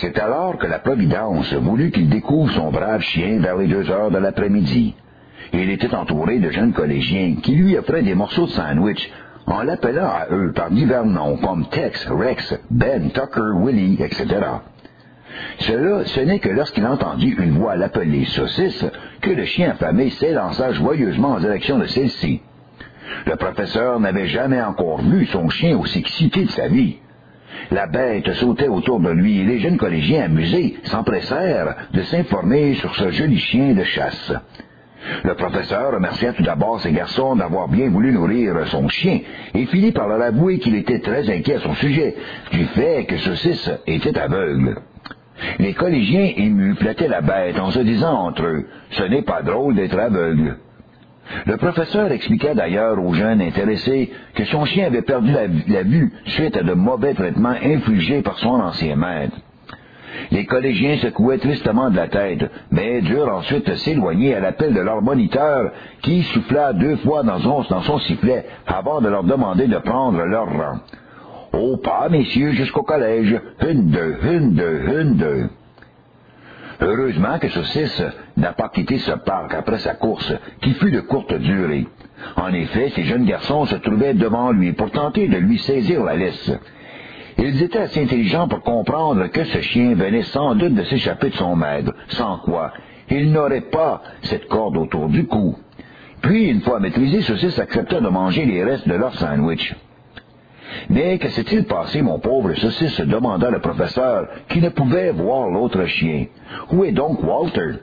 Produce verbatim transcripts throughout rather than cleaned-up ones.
C'est alors que la Providence voulut qu'il découvre son brave chien vers les deux heures de l'après-midi. Il était entouré de jeunes collégiens qui lui offraient des morceaux de sandwich en l'appelant à eux par divers noms comme Tex, Rex, Ben, Tucker, Willie, et cetera. Cela, ce n'est que lorsqu'il entendit une voix l'appeler Saucisse que le chien affamé s'élança joyeusement en direction de celle-ci. Le professeur n'avait jamais encore vu son chien aussi excité de sa vie. La bête sautait autour de lui et les jeunes collégiens amusés s'empressèrent de s'informer sur ce joli chien de chasse. Le professeur remercia tout d'abord ses garçons d'avoir bien voulu nourrir son chien et finit par leur avouer qu'il était très inquiet à son sujet du fait que Saucisse était aveugle. Les collégiens émus flattaient la bête en se disant entre eux « Ce n'est pas drôle d'être aveugle ». Le professeur expliqua d'ailleurs aux jeunes intéressés que son chien avait perdu la, la vue suite à de mauvais traitements infligés par son ancien maître. Les collégiens secouaient tristement de la tête, mais durent ensuite s'éloigner à l'appel de leur moniteur qui souffla deux fois dans son, dans son sifflet avant de leur demander de prendre leur rang. « Au pas, messieurs, jusqu'au collège. Une, deux, une, deux, une, deux. » Heureusement que Saucisse n'a pas quitté ce parc après sa course, qui fut de courte durée. En effet, ces jeunes garçons se trouvaient devant lui pour tenter de lui saisir la laisse. Ils étaient assez intelligents pour comprendre que ce chien venait sans doute de s'échapper de son maître, sans quoi il n'aurait pas cette corde autour du cou. Puis, une fois maîtrisé, Saucisse accepta de manger les restes de leur sandwich. Mais que s'est-il passé, mon pauvre Saucisse, se demanda le professeur, qui ne pouvait voir l'autre chien. Où est donc Walter?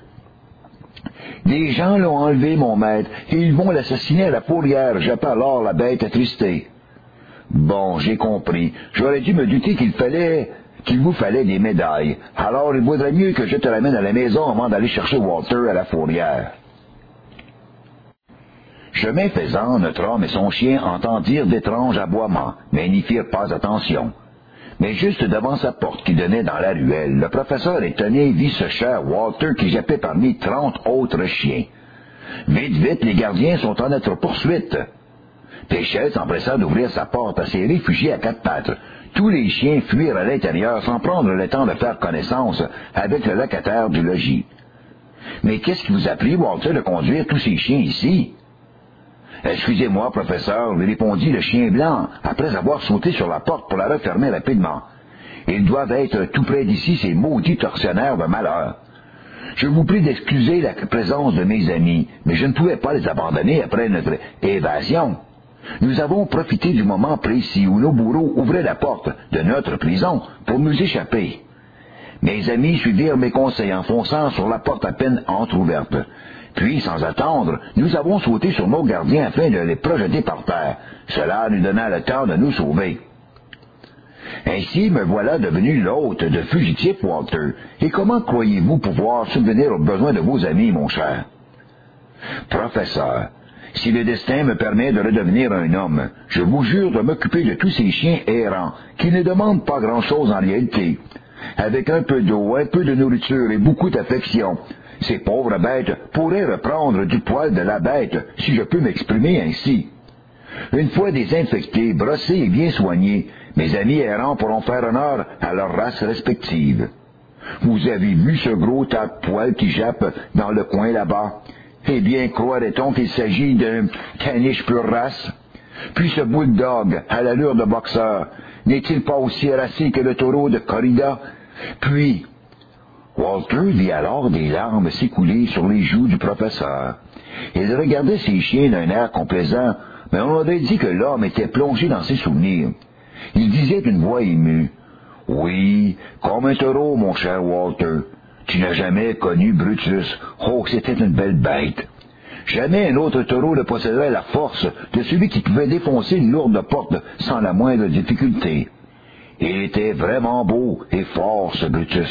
Les gens l'ont enlevé, mon maître, et ils vont l'assassiner à la fourrière, jappa alors la bête attristée. Bon, j'ai compris. J'aurais dû me douter qu'il fallait, qu'il vous fallait des médailles. Alors il vaudrait mieux que je te ramène à la maison avant d'aller chercher Walter à la fourrière. Chemin faisant, notre homme et son chien entendirent d'étranges aboiements, mais n'y firent pas attention. Mais juste devant sa porte qui donnait dans la ruelle, le professeur étonné vit ce cher Walter qui jappait parmi trente autres chiens. Vite, vite, les gardiens sont en notre poursuite. Péchette s'empressa d'ouvrir sa porte à ses réfugiés à quatre pattes. Tous les chiens fuirent à l'intérieur sans prendre le temps de faire connaissance avec le locataire du logis. « Mais qu'est-ce qui vous a pris, Walter, de conduire tous ces chiens ici? » « Excusez-moi, professeur, lui répondit le chien blanc, après avoir sauté sur la porte pour la refermer rapidement. Ils doivent être tout près d'ici, ces maudits tortionnaires de malheur. Je vous prie d'excuser la présence de mes amis, mais je ne pouvais pas les abandonner après notre évasion. Nous avons profité du moment précis où nos bourreaux ouvraient la porte de notre prison pour nous échapper. Mes amis suivirent mes conseils en fonçant sur la porte à peine entr'ouverte. Puis, sans attendre, nous avons sauté sur nos gardiens afin de les projeter par terre. Cela nous donna le temps de nous sauver. Ainsi, me voilà devenu l'hôte de fugitif, Walter. Et comment croyez-vous pouvoir subvenir aux besoins de vos amis, mon cher? Professeur, si le destin me permet de redevenir un homme, je vous jure de m'occuper de tous ces chiens errants, qui ne demandent pas grand-chose en réalité. Avec un peu d'eau, un peu de nourriture et beaucoup d'affection, ces pauvres bêtes pourraient reprendre du poil de la bête, si je peux m'exprimer ainsi. Une fois désinfectés, brossés et bien soignés, mes amis errants pourront faire honneur à leurs races respectives. Vous avez vu ce gros tas de poils qui jappe dans le coin là-bas? Eh bien, croirait-on qu'il s'agit d'un caniche pure race? Puis ce bulldog, à l'allure de boxeur, n'est-il pas aussi harassé que le taureau de corrida? Puis... Walter vit alors des larmes s'écouler sur les joues du professeur. Il regardait ses chiens d'un air complaisant, mais on aurait dit que l'homme était plongé dans ses souvenirs. Il disait d'une voix émue, « Oui, comme un taureau, mon cher Walter. Tu n'as jamais connu Brutus. Oh, c'était une belle bête. Jamais un autre taureau ne posséderait la force de celui qui pouvait défoncer une lourde porte sans la moindre difficulté. Il était vraiment beau et fort, ce Brutus. »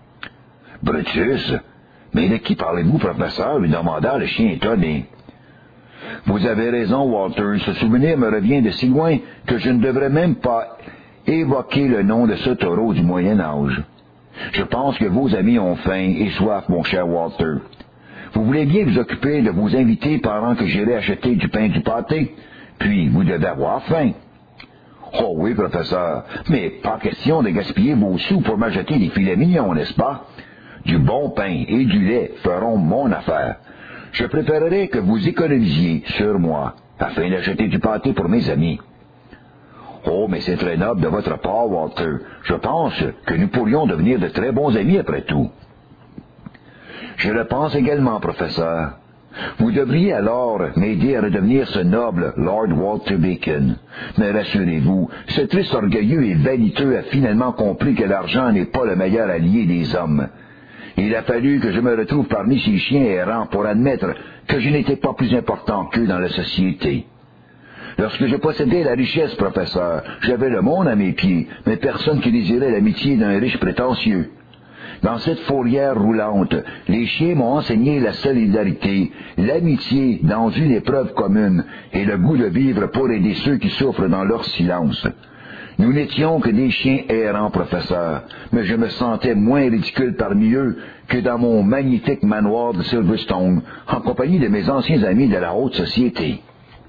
Brutus? Mais de qui parlez-vous, professeur? Lui demanda le chien étonné. Vous avez raison, Walter. Ce souvenir me revient de si loin que je ne devrais même pas évoquer le nom de ce taureau du Moyen Âge. Je pense que vos amis ont faim et soif, mon cher Walter. Vous voulez bien vous occuper de vos invités pendant que j'irai acheter du pain et du pâté, puis vous devez avoir faim. Oh oui, professeur, mais pas question de gaspiller vos sous pour m'acheter des filets mignons, n'est-ce pas? Du bon pain et du lait feront mon affaire. Je préférerais que vous économisiez sur moi, afin d'acheter du pâté pour mes amis. Oh, mais c'est très noble de votre part, Walter. Je pense que nous pourrions devenir de très bons amis après tout. Je le pense également, professeur. Vous devriez alors m'aider à redevenir ce noble Lord Walter Bacon. Mais rassurez-vous, ce triste orgueilleux et vaniteux a finalement compris que l'argent n'est pas le meilleur allié des hommes. Il a fallu que je me retrouve parmi ces chiens errants pour admettre que je n'étais pas plus important qu'eux dans la société. Lorsque je possédais la richesse, professeur, j'avais le monde à mes pieds, mais personne qui désirait l'amitié d'un riche prétentieux. Dans cette fourrière roulante, les chiens m'ont enseigné la solidarité, l'amitié dans une épreuve commune et le goût de vivre pour aider ceux qui souffrent dans leur silence. Nous n'étions que des chiens errants, professeur, mais je me sentais moins ridicule parmi eux que dans mon magnifique manoir de Silverstone, en compagnie de mes anciens amis de la haute société.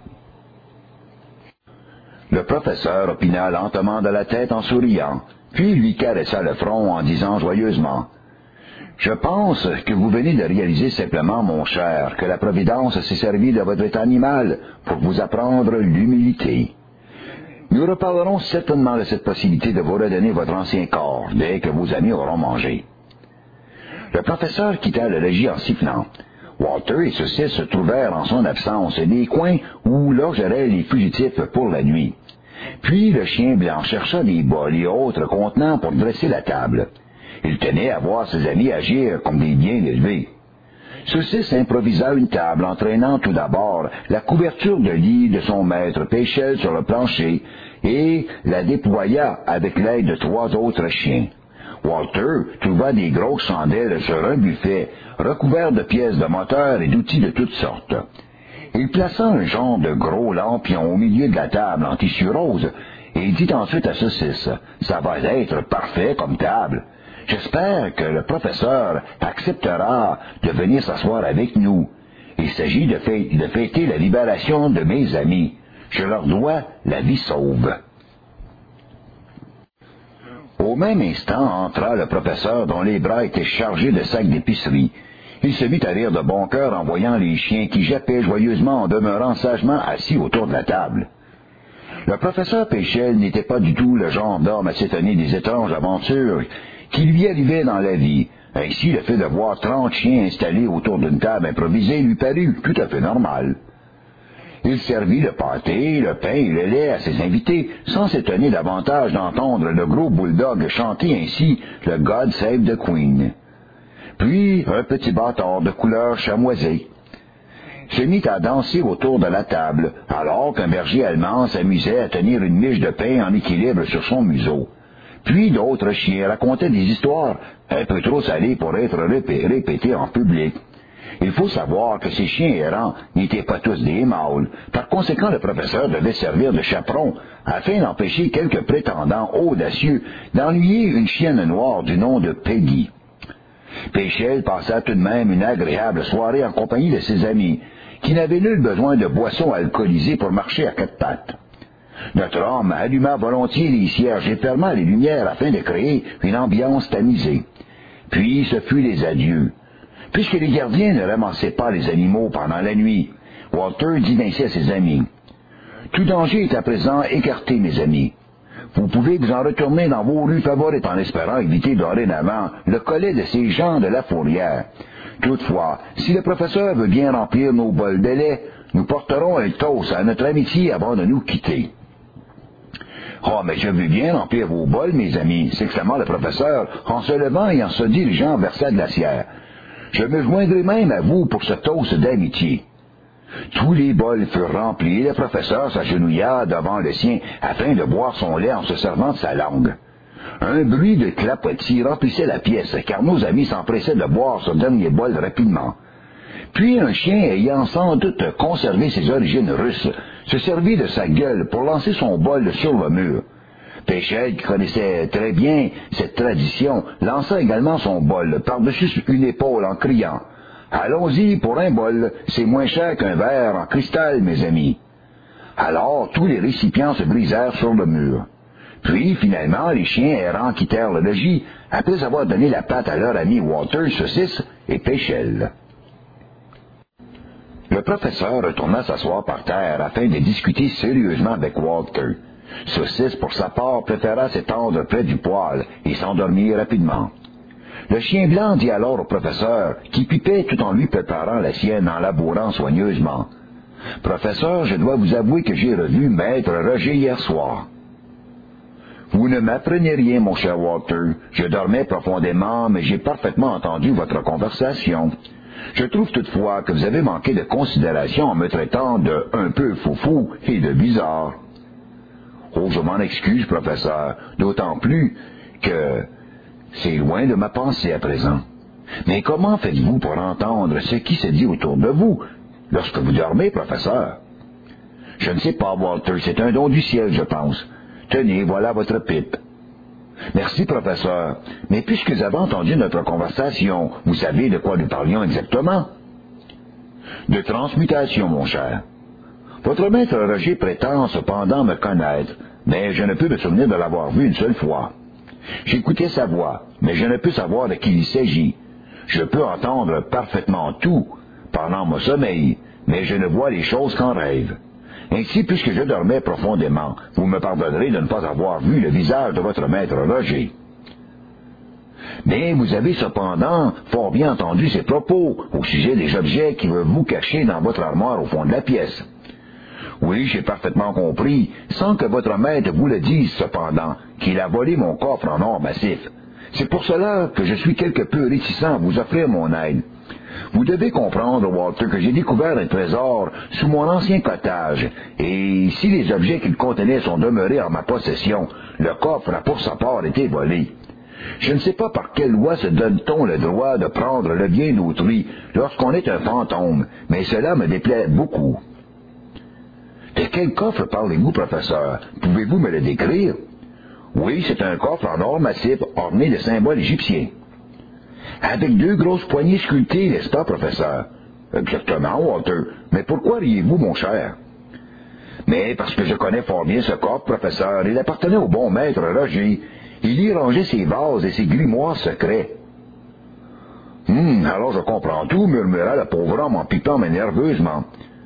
Le professeur opina lentement de la tête en souriant, puis lui caressa le front en disant joyeusement « Je pense que vous venez de réaliser simplement, mon cher, que la Providence s'est servie de votre état animal pour vous apprendre l'humilité. Nous reparlerons certainement de cette possibilité de vous redonner votre ancien corps dès que vos amis auront mangé. » Le professeur quitta le logis en sifflant. Walter et ceux-ci se trouvèrent en son absence des coins où logeraient les fugitifs pour la nuit. Puis le chien blanc chercha des bols et autres contenants pour dresser la table. Il tenait à voir ses amis agir comme des biens élevés. Ceux-ci improvisa une table en traînant tout d'abord la couverture de lit de son maître Péchel sur le plancher et la déploya avec l'aide de trois autres chiens. Walter trouva des grosses chandelles sur un buffet, recouvert de pièces de moteur et d'outils de toutes sortes. Il plaça un genre de gros lampion au milieu de la table en tissu rose et dit ensuite à Saucisse, « Ça va être parfait comme table. J'espère que le professeur acceptera de venir s'asseoir avec nous. Il s'agit de, fê- de fêter la libération de mes amis. Je leur dois la vie sauve. » Au même instant entra le professeur dont les bras étaient chargés de sacs d'épicerie. Il se mit à rire de bon cœur en voyant les chiens qui jappaient joyeusement en demeurant sagement assis autour de la table. Le professeur Péchel n'était pas du tout le genre d'homme à s'étonner des étranges aventures qui lui arrivaient dans la vie. Ainsi, le fait de voir trente chiens installés autour d'une table improvisée lui parut tout à fait normal. Il servit le pâté, le pain et le lait à ses invités, sans s'étonner davantage d'entendre le gros bulldog chanter ainsi le God Save the Queen. Puis un petit bâtard de couleur chamoisée se mit à danser autour de la table, alors qu'un berger allemand s'amusait à tenir une miche de pain en équilibre sur son museau. Puis d'autres chiens racontaient des histoires un peu trop salées pour être répé- répétées en public. Il faut savoir que ces chiens errants n'étaient pas tous des mâles. Par conséquent, le professeur devait servir de chaperon afin d'empêcher quelques prétendants audacieux d'ennuyer une chienne noire du nom de Peggy. Péchel passa tout de même une agréable soirée en compagnie de ses amis, qui n'avaient nul besoin de boissons alcoolisées pour marcher à quatre pattes. Notre homme alluma volontiers les cierges et ferma les lumières afin de créer une ambiance tamisée. Puis ce fut les adieux. Puisque les gardiens ne ramassaient pas les animaux pendant la nuit, Walter dit ainsi à ses amis, « Tout danger est à présent écarté, mes amis. Vous pouvez vous en retourner dans vos rues favorites en espérant éviter dorénavant le collet de ces gens de la fourrière. Toutefois, si le professeur veut bien remplir nos bols de lait, nous porterons un toast à notre amitié avant de nous quitter. » « Oh, mais je veux bien remplir vos bols, mes amis, » s'exclama le professeur en se levant et en se dirigeant vers sa glacière. « Je me joindrai même à vous pour ce toast d'amitié. » Tous les bols furent remplis et le professeur s'agenouilla devant le sien afin de boire son lait en se servant de sa langue. Un bruit de clapotis remplissait la pièce, car nos amis s'empressaient de boire ce dernier bol rapidement. Puis un chien, ayant sans doute conservé ses origines russes, se servit de sa gueule pour lancer son bol sur le mur. Péchel, qui connaissait très bien cette tradition, lança également son bol par-dessus une épaule en criant « Allons-y pour un bol, c'est moins cher qu'un verre en cristal, mes amis. » Alors tous les récipients se brisèrent sur le mur. Puis, finalement, les chiens errants quittèrent le logis après avoir donné la patte à leur ami Walter, Saucisse et Péchelle. Le professeur retourna s'asseoir par terre afin de discuter sérieusement avec Walter. Saucisse, pour sa part, préféra s'étendre près du poêle et s'endormir rapidement. Le chien blanc dit alors au professeur, qui pipait tout en lui préparant la sienne en labourant soigneusement. « Professeur, je dois vous avouer que j'ai revu Maître Roger hier soir. » « Vous ne m'apprenez rien, mon cher Walter. Je dormais profondément, mais j'ai parfaitement entendu votre conversation. Je trouve toutefois que vous avez manqué de considération en me traitant de un peu foufou et de bizarre. »« Oh, je m'en excuse, professeur, d'autant plus que c'est loin de ma pensée à présent. Mais comment faites-vous pour entendre ce qui se dit autour de vous lorsque vous dormez, professeur? »« Je ne sais pas, Walter, c'est un don du ciel, je pense. Tenez, voilà votre pipe. »« Merci, professeur. Mais puisque vous avez entendu notre conversation, vous savez de quoi nous parlions exactement? »« De transmutation, mon cher. Votre maître Roger prétend cependant me connaître, mais je ne peux me souvenir de l'avoir vu une seule fois. J'écoutais sa voix, mais je ne peux savoir de qui il s'agit. Je peux entendre parfaitement tout pendant mon sommeil, mais je ne vois les choses qu'en rêve. Ainsi, puisque je dormais profondément, vous me pardonnerez de ne pas avoir vu le visage de votre maître Roger. Mais vous avez cependant fort bien entendu ses propos au sujet des objets qui veulent vous cacher dans votre armoire au fond de la pièce. Oui, j'ai parfaitement compris, sans que votre maître vous le dise cependant, qu'il a volé mon coffre en or massif. C'est pour cela que je suis quelque peu réticent à vous offrir mon aide. Vous devez comprendre, Walter, que j'ai découvert un trésor sous mon ancien cottage, et si les objets qu'il contenait sont demeurés en ma possession, le coffre a pour sa part été volé. Je ne sais pas par quelle loi se donne-t-on le droit de prendre le bien d'autrui lorsqu'on est un fantôme, mais cela me déplaît beaucoup. De quel coffre parlez-vous, professeur? Pouvez-vous me le décrire? Oui, c'est un coffre en or massif orné de symboles égyptiens. Avec deux grosses poignées sculptées, n'est-ce pas, professeur? Exactement, Walter. Mais pourquoi riez-vous, mon cher? Mais parce que je connais fort bien ce coffre, professeur. Il appartenait au bon maître Roger. Il y rangeait ses vases et ses grimoires secrets. Hum, alors je comprends tout, murmura le pauvre homme en pipant mais nerveusement.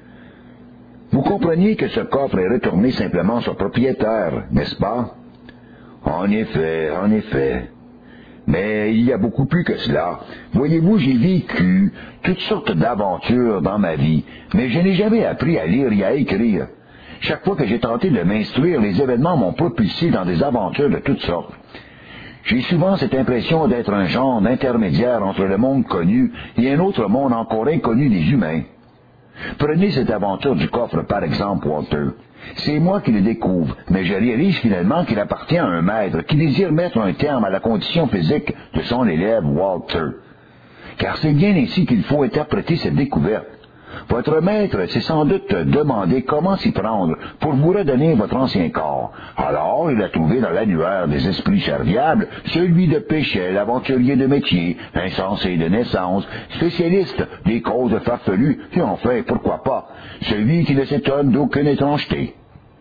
Vous compreniez que ce coffre est retourné simplement à son propriétaire, n'est-ce pas? En effet, en effet. Mais il y a beaucoup plus que cela. Voyez-vous, j'ai vécu toutes sortes d'aventures dans ma vie, mais je n'ai jamais appris à lire et à écrire. Chaque fois que j'ai tenté de m'instruire, les événements m'ont propulsé dans des aventures de toutes sortes. J'ai souvent cette impression d'être un genre d'intermédiaire entre le monde connu et un autre monde encore inconnu des humains. Prenez cette aventure du coffre, par exemple, Walter. C'est moi qui le découvre, mais je réalise finalement qu'il appartient à un maître qui désire mettre un terme à la condition physique de son élève Walter. Car c'est bien ainsi qu'il faut interpréter cette découverte. Votre maître s'est sans doute demandé comment s'y prendre pour vous redonner votre ancien corps. Alors, il a trouvé dans l'annuaire des esprits serviables celui de Péchelle, aventurier de métier, insensé de naissance, spécialiste des causes farfelues, et enfin, pourquoi pas, celui qui ne s'étonne d'aucune étrangeté.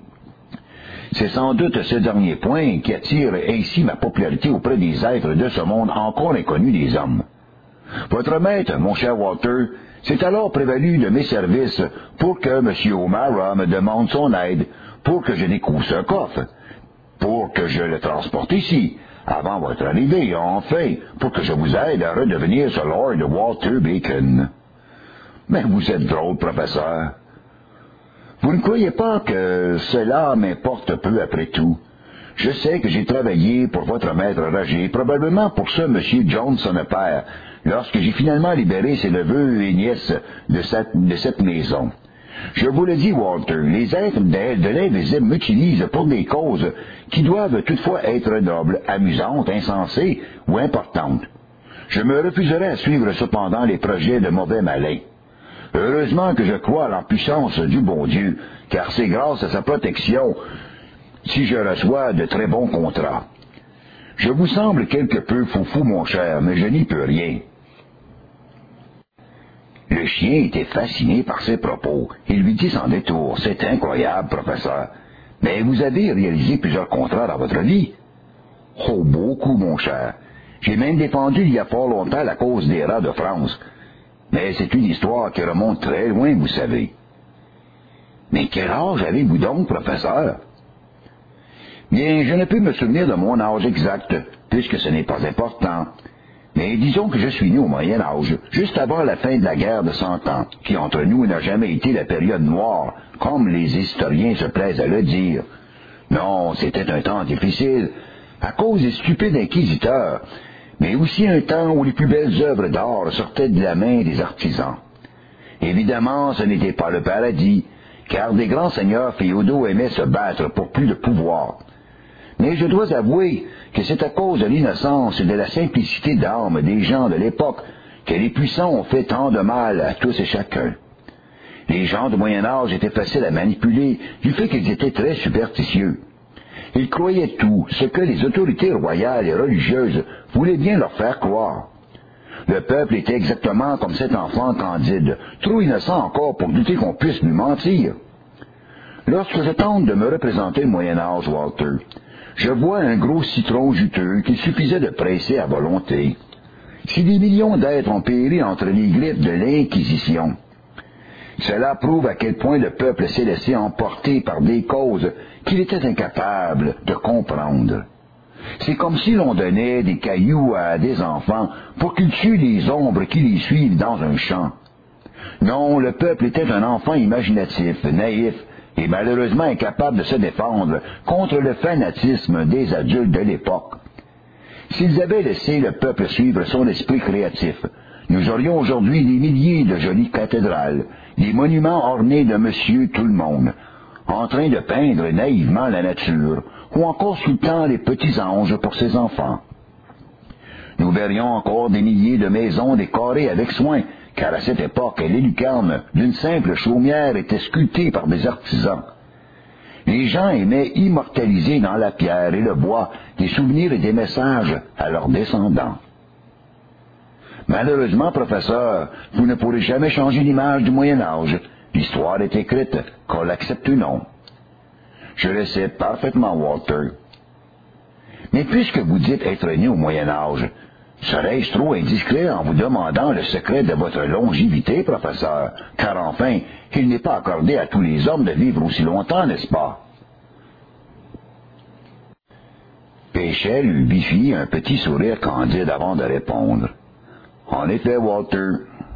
C'est sans doute ce dernier point qui attire ainsi ma popularité auprès des êtres de ce monde encore inconnu des hommes. Votre maître, mon cher Walter, s'est alors prévalu de mes services pour que M. O'Mara me demande son aide, pour que je découvre ce coffre, pour que je le transporte ici, avant votre arrivée, enfin, pour que je vous aide à redevenir ce Lord Walter Bacon. Mais vous êtes drôle, professeur. Vous ne croyez pas que cela m'importe peu après tout? Je sais que j'ai travaillé pour votre maître Roger, probablement pour ce M. Jones, son père, lorsque j'ai finalement libéré ses neveux et nièces de cette, de cette maison. Je vous le dis, Walter, les êtres de, de l'invisible m'utilisent pour des causes qui doivent toutefois être nobles, amusantes, insensées ou importantes. Je me refuserai à suivre cependant les projets de mauvais malins. Heureusement que je crois à la puissance du bon Dieu, car c'est grâce à sa protection si je reçois de très bons contrats. Je vous semble quelque peu foufou, mon cher, mais je n'y peux rien. Le chien était fasciné par ses propos. Il lui dit sans détour, « C'est incroyable, professeur. Mais vous avez réalisé plusieurs contrats dans votre vie. » « Oh, beaucoup, mon cher. J'ai même défendu il y a fort longtemps la cause des rats de France. Mais c'est une histoire qui remonte très loin, vous savez. »« Mais quel âge avez-vous donc, professeur? » ?»« Bien, je ne peux me souvenir de mon âge exact, puisque ce n'est pas important. Mais disons que je suis né au Moyen Âge, juste avant la fin de la guerre de Cent Ans, qui entre nous n'a jamais été la période noire, comme les historiens se plaisent à le dire. Non, c'était un temps difficile, à cause des stupides inquisiteurs, mais aussi un temps où les plus belles œuvres d'art sortaient de la main des artisans. Évidemment, ce n'était pas le paradis, car des grands seigneurs féodaux aimaient se battre pour plus de pouvoir. Mais je dois avouer que c'est à cause de l'innocence et de la simplicité d'âme des gens de l'époque que les puissants ont fait tant de mal à tous et chacun. Les gens du Moyen Âge étaient faciles à manipuler du fait qu'ils étaient très superstitieux. Ils croyaient tout ce que les autorités royales et religieuses voulaient bien leur faire croire. Le peuple était exactement comme cet enfant candide, trop innocent encore pour douter qu'on puisse lui mentir. Lorsque je tente de me représenter le Moyen Âge, Walter, je vois un gros citron juteux qu'il suffisait de presser à volonté. Si des millions d'êtres ont péri entre les griffes de l'Inquisition, cela prouve à quel point le peuple s'est laissé emporter par des causes qu'il était incapable de comprendre. C'est comme si l'on donnait des cailloux à des enfants pour qu'ils tuent les ombres qui les suivent dans un champ. Non, le peuple était un enfant imaginatif, naïf, et malheureusement incapable de se défendre contre le fanatisme des adultes de l'époque. S'ils avaient laissé le peuple suivre son esprit créatif, nous aurions aujourd'hui des milliers de jolies cathédrales, des monuments ornés de Monsieur Tout-le-Monde, en train de peindre naïvement la nature, ou encore sculptant les petits anges pour ses enfants. Nous verrions encore des milliers de maisons décorées avec soin, car à cette époque, les lucarnes d'une simple chaumière étaient sculptées par des artisans. Les gens aimaient immortaliser dans la pierre et le bois des souvenirs et des messages à leurs descendants. Malheureusement, professeur, vous ne pourrez jamais changer l'image du Moyen Âge. L'histoire est écrite, qu'on l'accepte ou non. Je le sais parfaitement, Walter. Mais puisque vous dites être né au Moyen Âge, serais-je trop indiscret en vous demandant le secret de votre longévité, professeur, car enfin, il n'est pas accordé à tous les hommes de vivre aussi longtemps, n'est-ce pas? Péchel lui bifit un petit sourire candide avant de répondre. En effet, Walter,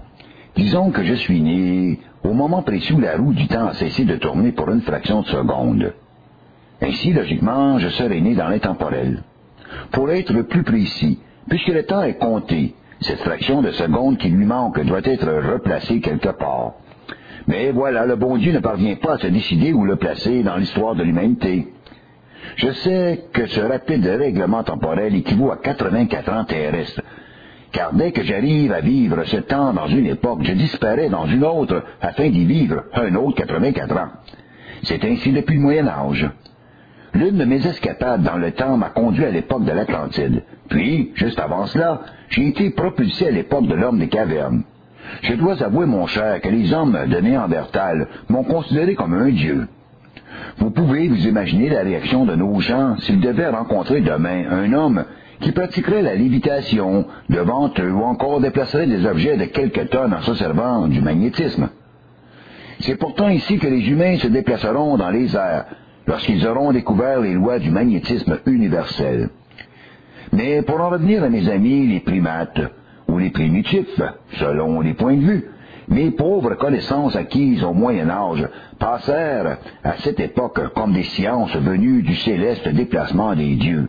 disons que je suis né au moment précis où la roue du temps a cessé de tourner pour une fraction de seconde. Ainsi, logiquement, je serais né dans l'intemporel. Pour être plus précis, puisque le temps est compté, cette fraction de seconde qui lui manque doit être replacée quelque part. Mais voilà, le bon Dieu ne parvient pas à se décider où le placer dans l'histoire de l'humanité. Je sais que ce rapide règlement temporel équivaut à quatre-vingt-quatre ans terrestres, car dès que j'arrive à vivre ce temps dans une époque, je disparais dans une autre afin d'y vivre un autre quatre-vingt-quatre ans. C'est ainsi depuis le Moyen Âge. L'une de mes escapades dans le temps m'a conduit à l'époque de l'Atlantide. Puis, juste avant cela, j'ai été propulsé à l'époque de l'homme des cavernes. Je dois avouer, mon cher, que les hommes de Néandertal m'ont considéré comme un dieu. Vous pouvez vous imaginer la réaction de nos gens s'ils devaient rencontrer demain un homme qui pratiquerait la lévitation devant eux ou encore déplacerait des objets de quelques tonnes en se servant du magnétisme. C'est pourtant ici que les humains se déplaceront dans les airs lorsqu'ils auront découvert les lois du magnétisme universel. Mais pour en revenir à mes amis les primates, ou les primitifs, selon les points de vue, mes pauvres connaissances acquises au Moyen Âge passèrent à cette époque comme des sciences venues du céleste déplacement des dieux.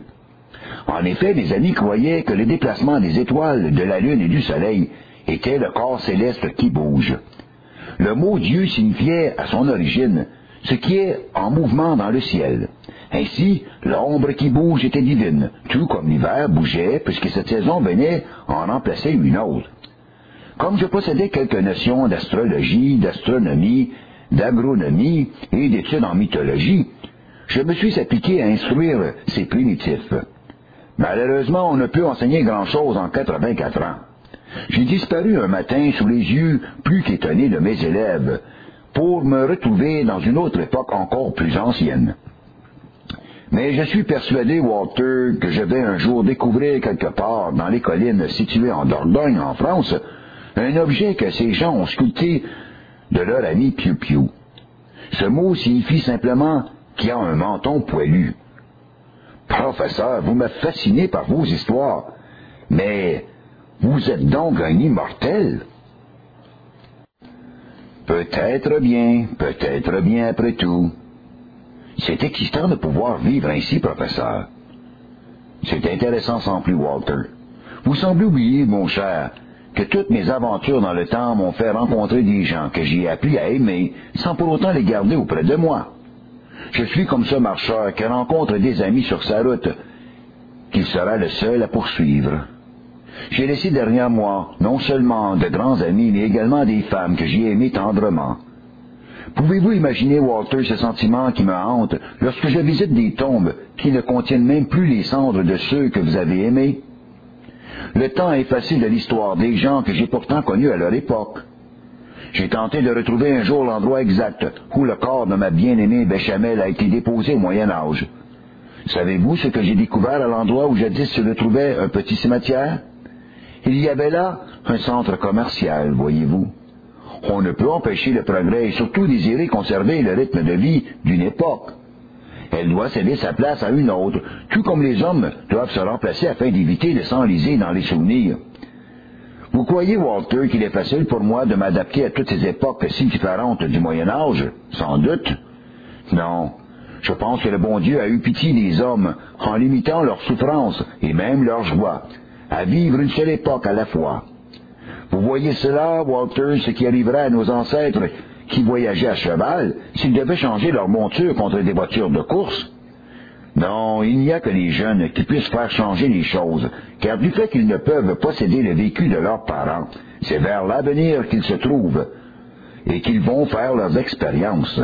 En effet, mes amis croyaient que le déplacement des étoiles, de la Lune et du Soleil était le corps céleste qui bouge. Le mot Dieu signifiait, à son origine, ce qui est en mouvement dans le ciel. Ainsi, l'ombre qui bouge était divine, tout comme l'hiver bougeait, puisque cette saison venait en remplacer une autre. Comme je possédais quelques notions d'astrologie, d'astronomie, d'agronomie et d'études en mythologie, je me suis appliqué à instruire ces primitifs. Malheureusement, on ne peut enseigner grand-chose en quatre-vingt-quatre ans. J'ai disparu un matin sous les yeux plus qu'étonnés de mes élèves, pour me retrouver dans une autre époque encore plus ancienne. Mais je suis persuadé, Walter, que je vais un jour découvrir quelque part dans les collines situées en Dordogne, en France, un objet que ces gens ont sculpté de leur ami Piu Piu. Ce mot signifie simplement qui a un menton poilu. Professeur, vous me fascinez par vos histoires, mais vous êtes donc un immortel? Peut-être bien, peut-être bien après tout. C'est excitant de pouvoir vivre ainsi, professeur. C'est intéressant sans plus, Walter. Vous semblez oublier, mon cher, que toutes mes aventures dans le temps m'ont fait rencontrer des gens que j'ai appris à aimer sans pour autant les garder auprès de moi. Je suis comme ce marcheur qui rencontre des amis sur sa route, qu'il sera le seul à poursuivre. J'ai laissé derrière moi non seulement de grands amis, mais également des femmes que j'ai aimées tendrement. Pouvez-vous imaginer, Walter, ce sentiment qui me hante lorsque je visite des tombes qui ne contiennent même plus les cendres de ceux que vous avez aimés? Le temps a effacé de l'histoire des gens que j'ai pourtant connus à leur époque. J'ai tenté de retrouver un jour l'endroit exact où le corps de ma bien-aimée Béchamel a été déposé au Moyen Âge. Savez-vous ce que j'ai découvert à l'endroit où jadis se trouvait un petit cimetière? Il y avait là un centre commercial, voyez-vous. On ne peut empêcher le progrès et surtout désirer conserver le rythme de vie d'une époque. Elle doit céder sa place à une autre, tout comme les hommes doivent se remplacer afin d'éviter de s'enliser dans les souvenirs. Vous croyez, Walter, qu'il est facile pour moi de m'adapter à toutes ces époques si différentes du Moyen Âge? Sans doute. Non. Je pense que le bon Dieu a eu pitié des hommes en limitant leurs souffrances et même leurs joies, à vivre une seule époque à la fois. Vous voyez cela, Walter, ce qui arriverait à nos ancêtres qui voyageaient à cheval s'ils devaient changer leur monture contre des voitures de course? Non, il n'y a que les jeunes qui puissent faire changer les choses, car du fait qu'ils ne peuvent posséder le vécu de leurs parents, c'est vers l'avenir qu'ils se trouvent et qu'ils vont faire leurs expériences.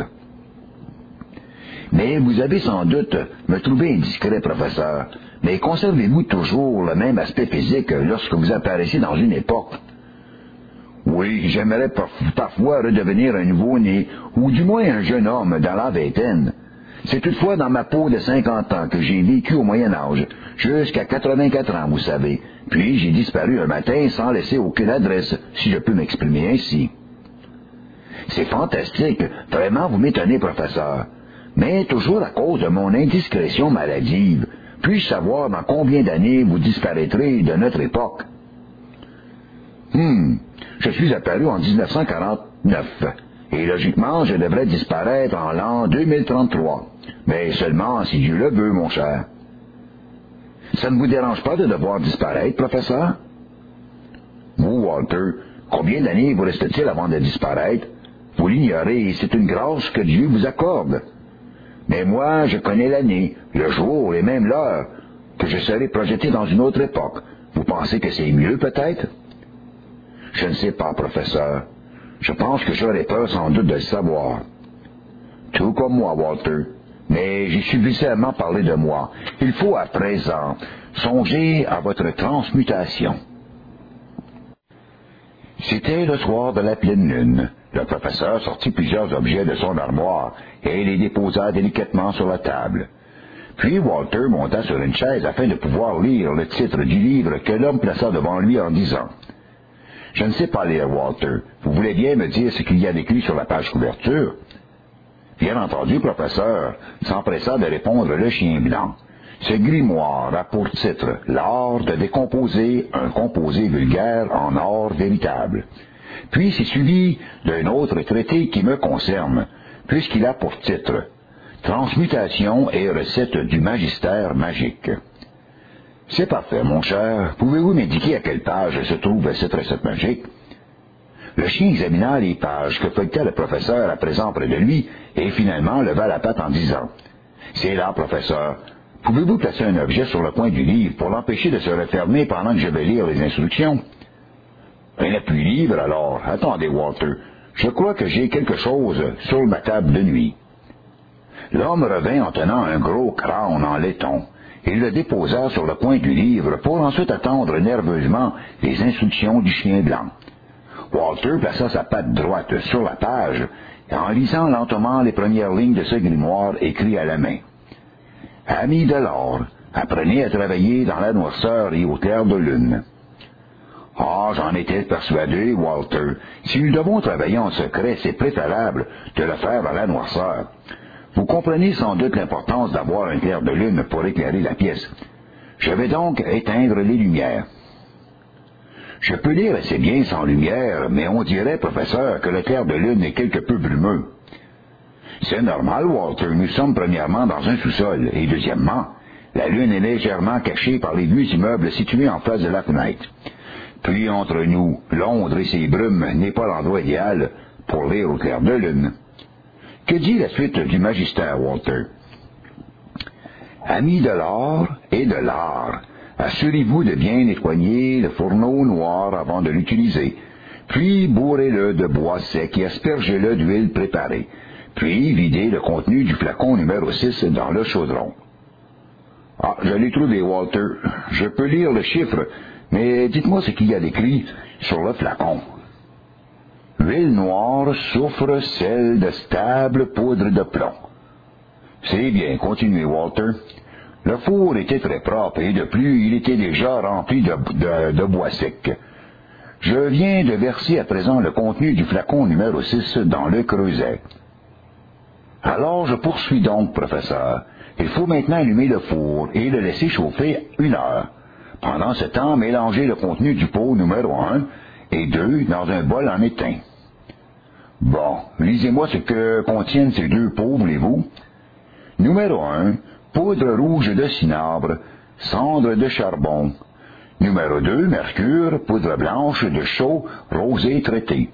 Mais vous avez sans doute me trouvé indiscret, professeur, mais conservez-vous toujours le même aspect physique lorsque vous apparaissez dans une époque? Oui, j'aimerais parfois redevenir un nouveau-né, ou du moins un jeune homme dans la vingtaine. C'est toutefois dans ma peau de cinquante ans que j'ai vécu au Moyen Âge, jusqu'à quatre-vingt-quatre ans, vous savez. Puis j'ai disparu un matin sans laisser aucune adresse, si je peux m'exprimer ainsi. C'est fantastique, vraiment vous m'étonnez, professeur. Mais toujours à cause de mon indiscrétion maladive, puis-je savoir dans combien d'années vous disparaîtrez de notre époque? Hum, je suis apparu en dix-neuf cent quarante-neuf, et logiquement, je devrais disparaître en l'an deux mille trente-trois. Mais seulement si Dieu le veut, mon cher. Ça ne vous dérange pas de devoir disparaître, professeur? Vous, Walter, combien d'années vous reste-t-il avant de disparaître? Vous l'ignorez, et c'est une grâce que Dieu vous accorde. Mais moi, je connais l'année, le jour et même l'heure, que je serai projeté dans une autre époque. Vous pensez que c'est mieux, peut-être? Je ne sais pas, professeur. Je pense que j'aurais peur sans doute de le savoir. Tout comme moi, Walter. Mais j'ai suffisamment parlé de moi. Il faut à présent songer à votre transmutation. C'était le soir de la pleine lune. Le professeur sortit plusieurs objets de son armoire et les déposa délicatement sur la table. Puis Walter monta sur une chaise afin de pouvoir lire le titre du livre que l'homme plaça devant lui en disant « Je ne sais pas lire, Walter. Vous voulez bien me dire ce qu'il y a écrit sur la page couverture? » Bien entendu, professeur, s'empressa de répondre le chien blanc. Ce grimoire a pour titre « L'art de décomposer un composé vulgaire en or véritable ». Puis c'est suivi d'un autre traité qui me concerne, puisqu'il a pour titre « Transmutation et recettes du magistère magique ». C'est parfait, mon cher. Pouvez-vous m'indiquer à quelle page se trouve cette recette magique? Le chien examina les pages que feuilletait le professeur à présent près de lui et finalement leva la patte en disant « C'est là, professeur. Pouvez-vous placer un objet sur le coin du livre pour l'empêcher de se refermer pendant que je vais lire les instructions? » Un appui-livre, alors. Attendez, Walter. Je crois que j'ai quelque chose sur ma table de nuit. L'homme revint en tenant un gros crâne en laiton. Il le déposa sur le coin du livre pour ensuite attendre nerveusement les instructions du chien blanc. Walter plaça sa patte droite sur la page et en lisant lentement les premières lignes de ce grimoire écrit à la main. « Ami de l'or, apprenez à travailler dans la noirceur et au clair de lune. » Ah, j'en étais persuadé, Walter. Si nous devons travailler en secret, c'est préférable de le faire dans la noirceur. Vous comprenez sans doute l'importance d'avoir un clair de lune pour éclairer la pièce. Je vais donc éteindre les lumières. Je peux lire assez bien sans lumière, mais on dirait, professeur, que le clair de lune est quelque peu brumeux. C'est normal, Walter. Nous sommes premièrement dans un sous-sol, et deuxièmement, la lune est légèrement cachée par les vieux immeubles situés en face de la fenêtre. Puis, entre nous, Londres et ses brumes n'est pas l'endroit idéal pour lire au clair de lune. Que dit la suite du magistère, Walter? Amis de l'or et de l'art, assurez-vous de bien nettoyer le fourneau noir avant de l'utiliser, puis bourrez-le de bois sec et aspergez-le d'huile préparée, puis videz le contenu du flacon numéro six dans le chaudron. Ah, je l'ai trouvé, Walter. Je peux lire le chiffre, mais dites-moi ce qu'il y a d'écrit sur le flacon. Huile noire, soufre, sel de stable, poudre de plomb. C'est bien, continuez, Walter. Le four était très propre et de plus, il était déjà rempli de, de, de bois sec. Je viens de verser à présent le contenu du flacon numéro six dans le creuset. Alors je poursuis donc, professeur. Il faut maintenant allumer le four et le laisser chauffer une heure. Pendant ce temps, mélangez le contenu du pot numéro un et deux dans un bol en étain. Bon, lisez-moi ce que contiennent ces deux pots, voulez-vous? Numéro un, poudre rouge de cinabre, cendre de charbon. Numéro deux, mercure, poudre blanche de chaux, rosé traité.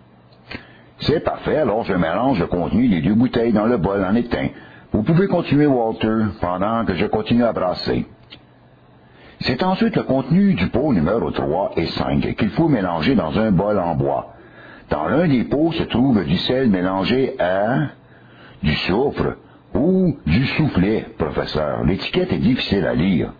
C'est parfait, alors je mélange le contenu des deux bouteilles dans le bol en étain. Vous pouvez continuer, Walter, pendant que je continue à brasser. C'est ensuite le contenu du pot numéro trois et cinq qu'il faut mélanger dans un bol en bois. Dans l'un des pots se trouve du sel mélangé à du soufre ou du soufflet, professeur. L'étiquette est difficile à lire.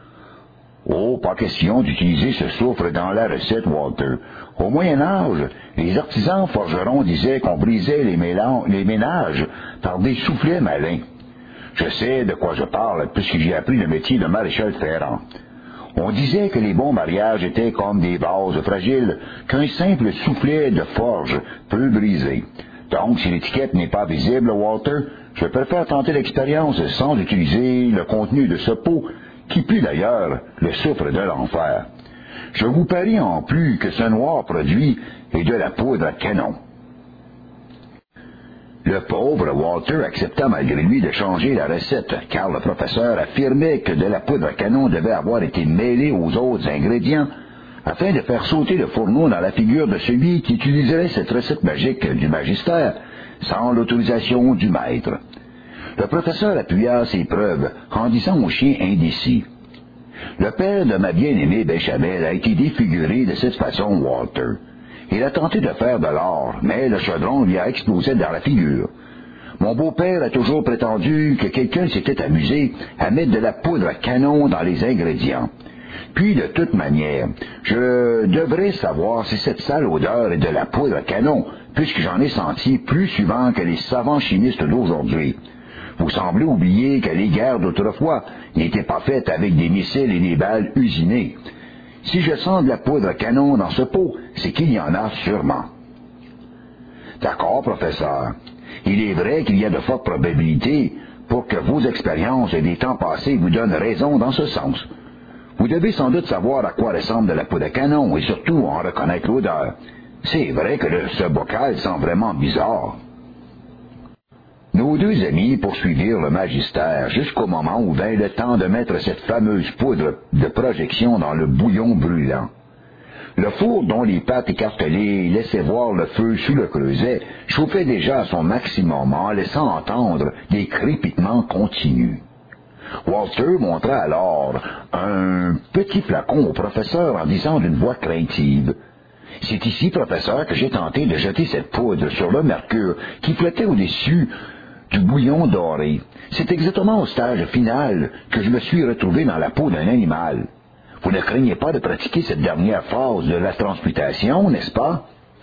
Oh, pas question d'utiliser ce soufre dans la recette, Walter. Au Moyen Âge, les artisans forgerons disaient qu'on brisait les, mélanges, les ménages par des soufflets malins. Je sais de quoi je parle, puisque j'ai appris le métier de maréchal ferrant. On disait que les bons mariages étaient comme des vases fragiles qu'un simple soufflet de forge peut briser. Donc, si l'étiquette n'est pas visible, Walter, je préfère tenter l'expérience sans utiliser le contenu de ce pot, qui pue d'ailleurs le soufre de l'enfer. Je vous parie en plus que ce noir produit est de la poudre à canon. Le pauvre Walter accepta malgré lui de changer la recette, car le professeur affirmait que de la poudre à canon devait avoir été mêlée aux autres ingrédients afin de faire sauter le fourneau dans la figure de celui qui utiliserait cette recette magique du magistère sans l'autorisation du maître. Le professeur appuya ses preuves en disant au chien indécis. Le père de ma bien-aimée Béchamel a été défiguré de cette façon, Walter. Il a tenté de faire de l'or, mais le chaudron lui a explosé dans la figure. Mon beau-père a toujours prétendu que quelqu'un s'était amusé à mettre de la poudre à canon dans les ingrédients. Puis, de toute manière, je devrais savoir si cette sale odeur est de la poudre à canon, puisque j'en ai senti plus souvent que les savants chimistes d'aujourd'hui. Vous semblez oublier que les guerres d'autrefois n'étaient pas faites avec des missiles et des balles usinées. Si je sens de la poudre à canon dans ce pot, c'est qu'il y en a sûrement. D'accord, professeur. Il est vrai qu'il y a de fortes probabilités pour que vos expériences des temps passés vous donnent raison dans ce sens. Vous devez sans doute savoir à quoi ressemble de la poudre à canon et surtout en reconnaître l'odeur. C'est vrai que le, ce bocal sent vraiment bizarre. Nos deux amis poursuivirent le magistère jusqu'au moment où vint le temps de mettre cette fameuse poudre de projection dans le bouillon brûlant. Le four dont les pattes écartelées laissaient voir le feu sous le creuset chauffait déjà à son maximum en laissant entendre des crépitements continus. Walter montra alors un petit flacon au professeur en disant d'une voix craintive. « C'est ici, professeur, que j'ai tenté de jeter cette poudre sur le mercure qui flottait au-dessus du bouillon doré. C'est exactement au stade final que je me suis retrouvé dans la peau d'un animal. Vous ne craignez pas de pratiquer cette dernière phase de la transmutation, n'est-ce pas?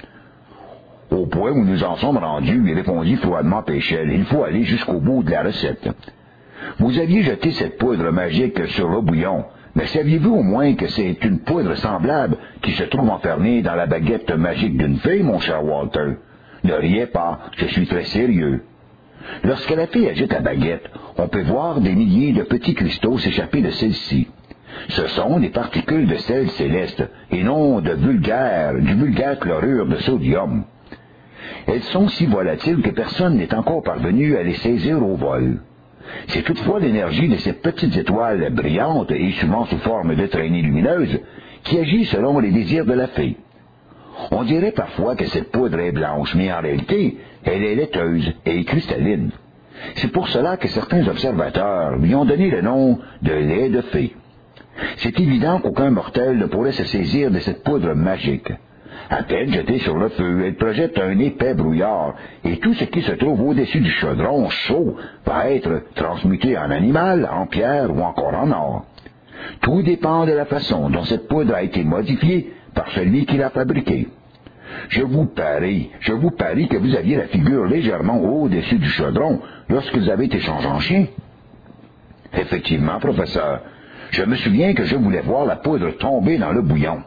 Au point où nous en sommes rendus, lui répondit froidement Péchel, il faut aller jusqu'au bout de la recette. Vous aviez jeté cette poudre magique sur le bouillon, mais saviez-vous au moins que c'est une poudre semblable qui se trouve enfermée dans la baguette magique d'une fée, mon cher Walter? Ne riez pas, je suis très sérieux. Lorsque la fée agite la baguette, on peut voir des milliers de petits cristaux s'échapper de celle-ci. Ce sont des particules de sel céleste, et non de vulgaire, du vulgaire chlorure de sodium. Elles sont si volatiles que personne n'est encore parvenu à les saisir au vol. C'est toutefois l'énergie de ces petites étoiles brillantes et souvent sous forme de traînées lumineuses qui agit selon les désirs de la fée. On dirait parfois que cette poudre est blanche, mais en réalité, elle est laiteuse et cristalline. C'est pour cela que certains observateurs lui ont donné le nom de lait de fée. C'est évident qu'aucun mortel ne pourrait se saisir de cette poudre magique. À peine jetée sur le feu, elle projette un épais brouillard, et tout ce qui se trouve au-dessus du chaudron chaud va être transmuté en animal, en pierre ou encore en or. Tout dépend de la façon dont cette poudre a été modifiée par celui qui l'a fabriquée. Je vous parie, je vous parie que vous aviez la figure légèrement au-dessus du chaudron lorsque vous avez été changé en chien. Effectivement, professeur, je me souviens que je voulais voir la poudre tomber dans le bouillon.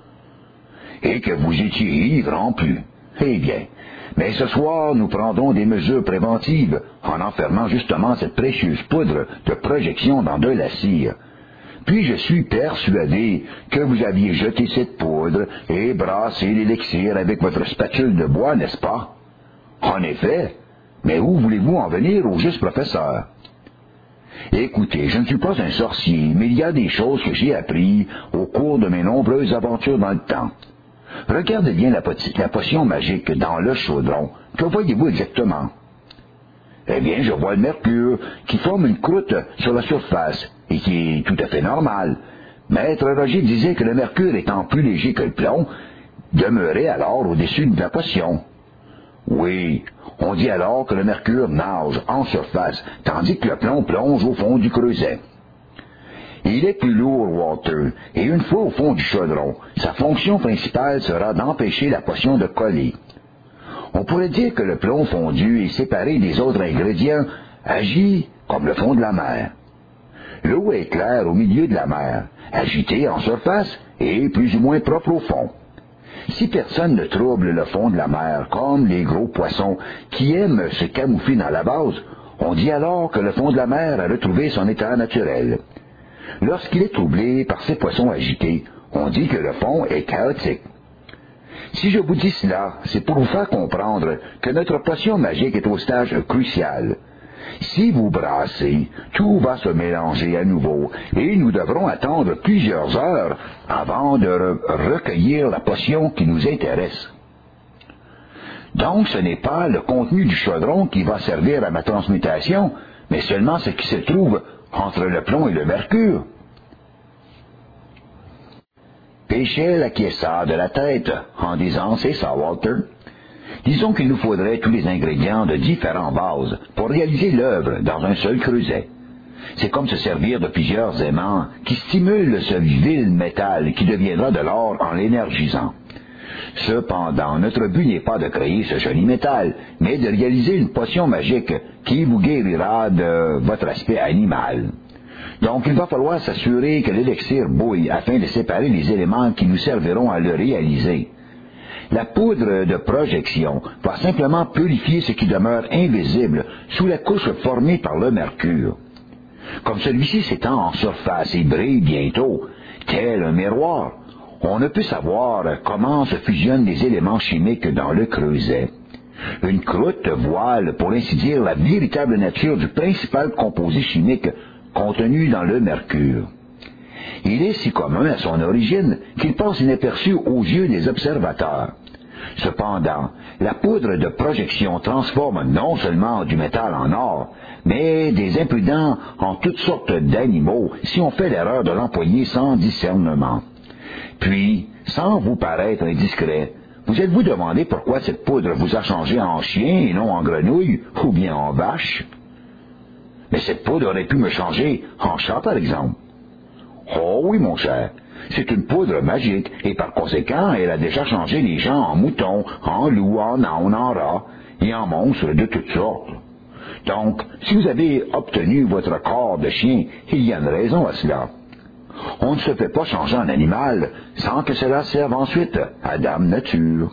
Et que vous étiez ivre en plus. Eh bien, mais ce soir, nous prendrons des mesures préventives en enfermant justement cette précieuse poudre de projection dans de la cire. Puis je suis persuadé que vous aviez jeté cette poudre et brassé l'élixir avec votre spatule de bois, n'est-ce pas? En effet. Mais où voulez-vous en venir au juste professeur? Écoutez, je ne suis pas un sorcier, mais il y a des choses que j'ai apprises au cours de mes nombreuses aventures dans le temps. Regardez bien la, la potion magique dans le chaudron. Que voyez-vous exactement? Eh bien, je vois le mercure qui forme une croûte sur la surface et qui est tout à fait normal. Maître Roger disait que le mercure étant plus léger que le plomb, demeurait alors au-dessus de la potion. Oui, on dit alors que le mercure nage en surface, tandis que le plomb plonge au fond du creuset. Il est plus lourd, Walter, et une fois au fond du chaudron, sa fonction principale sera d'empêcher la potion de coller. On pourrait dire que le plomb fondu et séparé des autres ingrédients agit comme le fond de la mer. L'eau est claire au milieu de la mer, agitée en surface et plus ou moins propre au fond. Si personne ne trouble le fond de la mer, comme les gros poissons qui aiment se camoufler dans la base, on dit alors que le fond de la mer a retrouvé son état naturel. Lorsqu'il est troublé par ces poissons agités, on dit que le fond est chaotique. Si je vous dis cela, c'est pour vous faire comprendre que notre potion magique est au stage crucial. Si vous brassez, tout va se mélanger à nouveau, et nous devrons attendre plusieurs heures avant de re- recueillir la potion qui nous intéresse. Donc ce n'est pas le contenu du chaudron qui va servir à ma transmutation, mais seulement ce qui se trouve entre le plomb et le mercure. Péchel acquiesça de la tête en disant « C'est ça, Walter. Disons qu'il nous faudrait tous les ingrédients de différents vases pour réaliser l'œuvre dans un seul creuset. C'est comme se servir de plusieurs aimants qui stimulent ce vil métal qui deviendra de l'or en l'énergisant. Cependant, notre but n'est pas de créer ce joli métal, mais de réaliser une potion magique qui vous guérira de votre aspect animal. Donc, il va falloir s'assurer que l'élixir bouille afin de séparer les éléments qui nous serviront à le réaliser. La poudre de projection va simplement purifier ce qui demeure invisible sous la couche formée par le mercure. Comme celui-ci s'étend en surface et brille bientôt, tel un miroir, on ne peut savoir comment se fusionnent les éléments chimiques dans le creuset. Une croûte voile, pour ainsi dire, la véritable nature du principal composé chimique contenu dans le mercure. Il est si commun à son origine qu'il passe inaperçu aux yeux des observateurs. Cependant, la poudre de projection transforme non seulement du métal en or, mais des impudents en toutes sortes d'animaux si on fait l'erreur de l'employer sans discernement. Puis, sans vous paraître indiscret, Vous êtes-vous demandé pourquoi cette poudre vous a changé en chien et non en grenouille, ou bien en vache? Mais cette poudre aurait pu me changer en chat, par exemple. Oh oui, mon cher, c'est une poudre magique, et par conséquent, elle a déjà changé les gens en moutons, en loups, en ânes, en rats, et en monstres de toutes sortes. Donc, si vous avez obtenu votre corps de chien, il y a une raison à cela. On ne se fait pas changer en animal sans que cela serve ensuite à Dame Nature.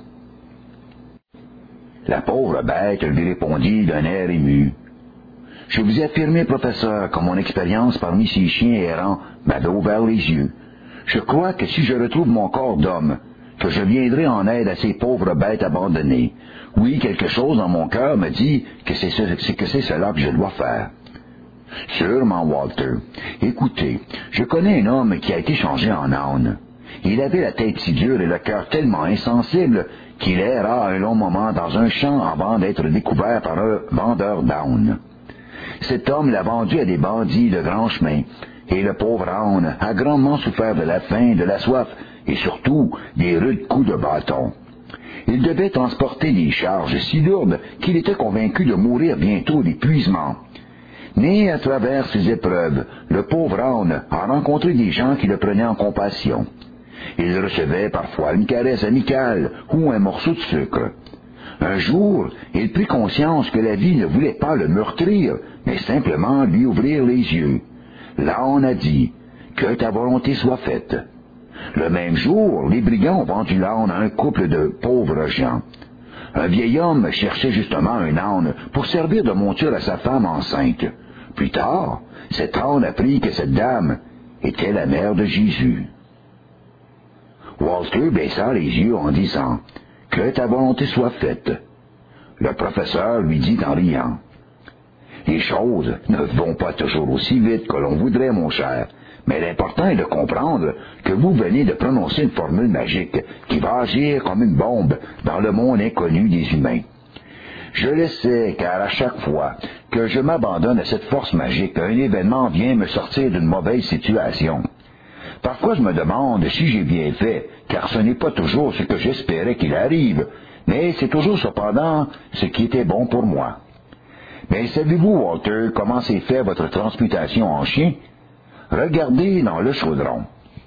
La pauvre bête lui répondit d'un air ému. Je vous ai affirmé, professeur, que mon expérience parmi ces chiens errants m'avait ouvert les yeux. Je crois que si je retrouve mon corps d'homme, que je viendrai en aide à ces pauvres bêtes abandonnées. Oui, quelque chose dans mon cœur me dit que c'est, ce, c'est que c'est cela que je dois faire. Sûrement, Walter. Écoutez, je connais un homme qui a été changé en âne. Il avait la tête si dure et le cœur tellement insensible qu'il erra un long moment dans un champ avant d'être découvert par un vendeur d'ânes. Cet homme l'a vendu à des bandits de grand chemin, et le pauvre âne a grandement souffert de la faim, de la soif, et surtout des rudes coups de bâton. Il devait transporter des charges si lourdes qu'il était convaincu de mourir bientôt d'épuisement. Mais à travers ces épreuves, le pauvre âne a rencontré des gens qui le prenaient en compassion. Il recevait parfois une caresse amicale ou un morceau de sucre. Un jour, il prit conscience que la vie ne voulait pas le meurtrir, mais simplement lui ouvrir les yeux. L'âne a dit « Que ta volonté soit faite ». Le même jour, les brigands ont vendu l'âne à un couple de pauvres gens. Un vieil homme cherchait justement un âne pour servir de monture à sa femme enceinte. Plus tard, cet âne apprit que cette dame était la mère de Jésus. Walter baissa les yeux en disant « Que ta volonté soit faite ». Le professeur lui dit en riant « Les choses ne vont pas toujours aussi vite que l'on voudrait, mon cher, mais l'important est de comprendre que vous venez de prononcer une formule magique qui va agir comme une bombe dans le monde inconnu des humains. Je le sais, car à chaque fois que je m'abandonne à cette force magique, un événement vient me sortir d'une mauvaise situation. Parfois je me demande si j'ai bien fait, car ce n'est pas toujours ce que j'espérais qu'il arrive, mais c'est toujours cependant ce qui était bon pour moi. Mais savez-vous, Walter, comment s'est fait votre transmutation en chien? Regardez dans le chaudron.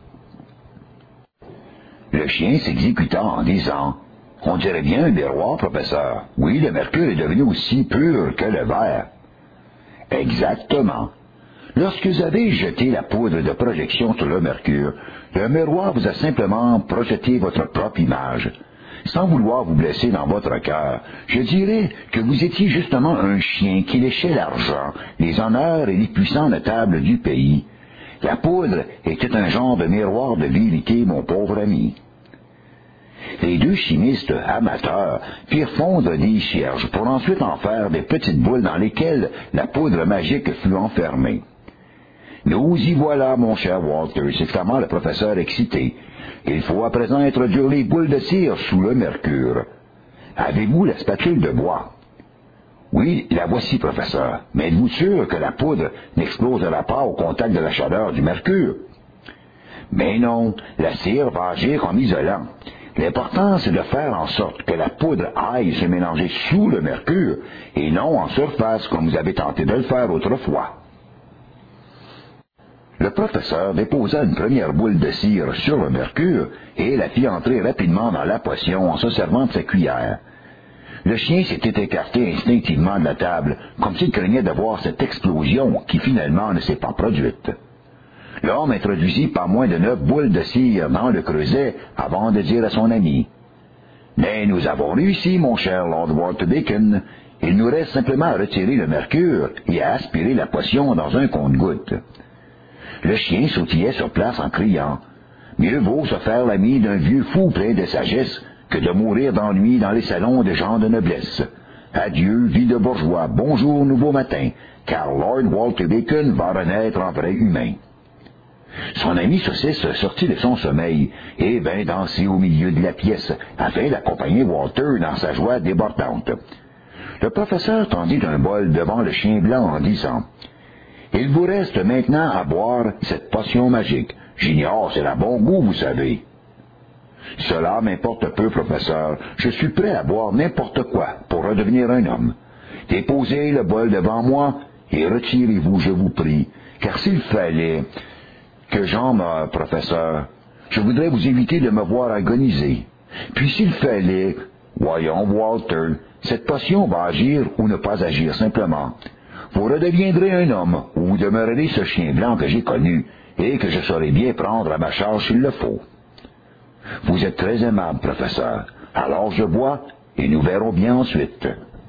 Le chien s'exécuta en disant « On dirait bien un miroir, professeur. Oui, le mercure est devenu aussi pur que le verre. » Exactement. Lorsque vous avez jeté la poudre de projection sur le mercure, le miroir vous a simplement projeté votre propre image. Sans vouloir vous blesser dans votre cœur, je dirais que vous étiez justement un chien qui léchait l'argent, les honneurs et les puissants notables du pays. La poudre était un genre de miroir de vérité, mon pauvre ami. Les deux chimistes amateurs firent fondre des cierges pour ensuite en faire des petites boules dans lesquelles la poudre magique fut enfermée. « Nous y voilà, mon cher Walter », s'exclama le professeur excité. « Il faut à présent introduire les boules de cire sous le mercure. Avez-vous la spatule de bois? » « Oui, la voici, professeur. Mais êtes-vous sûr que la poudre n'explosera pas au contact de la chaleur du mercure? » « Mais non, la cire va agir comme isolant. L'important, c'est de faire en sorte que la poudre aille se mélanger sous le mercure et non en surface comme vous avez tenté de le faire autrefois. » Le professeur déposa une première boule de cire sur le mercure et la fit entrer rapidement dans la potion en se servant de sa cuillère. Le chien s'était écarté instinctivement de la table, comme s'il craignait de voir cette explosion qui finalement ne s'est pas produite. L'homme introduisit pas moins de neuf boules de cire dans le creuset avant de dire à son ami « Mais nous avons réussi, mon cher Lord Walter Bacon. Il nous reste simplement à retirer le mercure et à aspirer la potion dans un compte-gouttes. » Le chien sautillait sur place en criant « Mieux vaut se faire l'ami d'un vieux fou plein de sagesse que de mourir d'ennui dans les salons de gens de noblesse. Adieu, vie de bourgeois, bonjour, nouveau matin, car Lord Walter Bacon va renaître en vrai humain. » Son ami saucisse sortit de son sommeil et vint danser au milieu de la pièce afin d'accompagner Walter dans sa joie débordante. Le professeur tendit un bol devant le chien blanc en disant « Il vous reste maintenant à boire cette potion magique. J'ignore, c'est à bon goût, vous savez. » Cela m'importe peu, professeur. Je suis prêt à boire n'importe quoi pour redevenir un homme. Déposez le bol devant moi et retirez-vous, je vous prie, car s'il fallait que j'en meure, professeur, je voudrais vous éviter de me voir agoniser. Puis s'il fallait, voyons, Walter, cette potion va agir ou ne pas agir simplement. Vous redeviendrez un homme, ou vous demeurerez ce chien blanc que j'ai connu, et que je saurai bien prendre à ma charge s'il le faut. Vous êtes très aimable, professeur. Alors je bois, et nous verrons bien ensuite.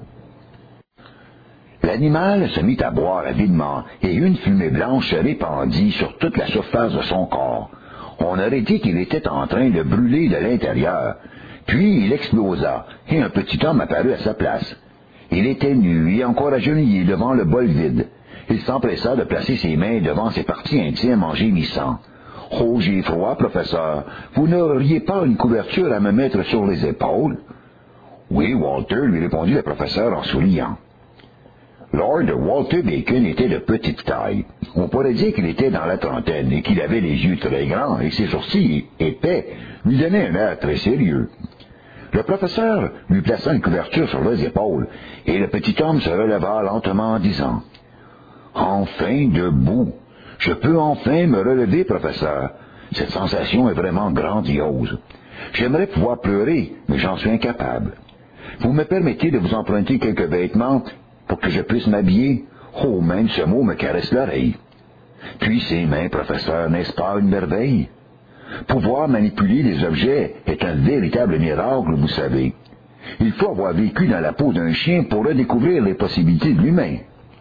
L'animal se mit à boire avidement, et une fumée blanche se répandit sur toute la surface de son corps. On aurait dit qu'il était en train de brûler de l'intérieur. Puis il explosa, et un petit homme apparut à sa place. Il était nu et encore agenouillé devant le bol vide. Il s'empressa de placer ses mains devant ses parties intimes en gémissant. « Oh, j'ai froid, professeur. Vous n'auriez pas une couverture à me mettre sur les épaules? »« Oui, Walter, lui répondit le professeur en souriant. » Lord Walter Bacon était de petite taille. On pourrait dire qu'il était dans la trentaine et qu'il avait les yeux très grands et ses sourcils épais lui donnaient un air très sérieux. Le professeur lui plaça une couverture sur les épaules et le petit homme se releva lentement en disant « Enfin debout. Je peux enfin me relever, professeur. Cette sensation est vraiment grandiose. J'aimerais pouvoir pleurer, mais j'en suis incapable. Vous me permettez de vous emprunter quelques vêtements pour que je puisse m'habiller? Oh, même ce mot me caresse l'oreille. Puis ses mains, professeur, n'est-ce pas une merveille? Pouvoir manipuler les objets est un véritable miracle, vous savez. Il faut avoir vécu dans la peau d'un chien pour redécouvrir les possibilités de l'humain.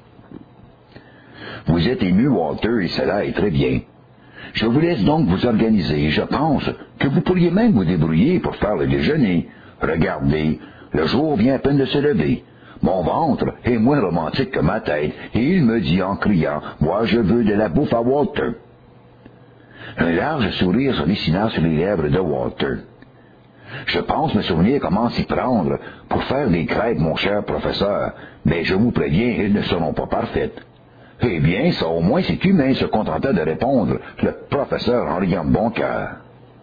Vous êtes ému, Walter, et cela est très bien. Je vous laisse donc vous organiser. Je pense que vous pourriez même vous débrouiller pour faire le déjeuner. Regardez, le jour vient à peine de se lever. Mon ventre est moins romantique que ma tête, et il me dit en criant, « Moi, je veux de la bouffe à Walter. » Un large sourire se dessina sur les lèvres de Walter. « Je pense me souvenir comment s'y prendre pour faire des crêpes, mon cher professeur, mais je vous préviens, elles ne seront pas parfaites. » « Eh bien, ça au moins c'est humain, se contenta de répondre le professeur en riant de bon cœur.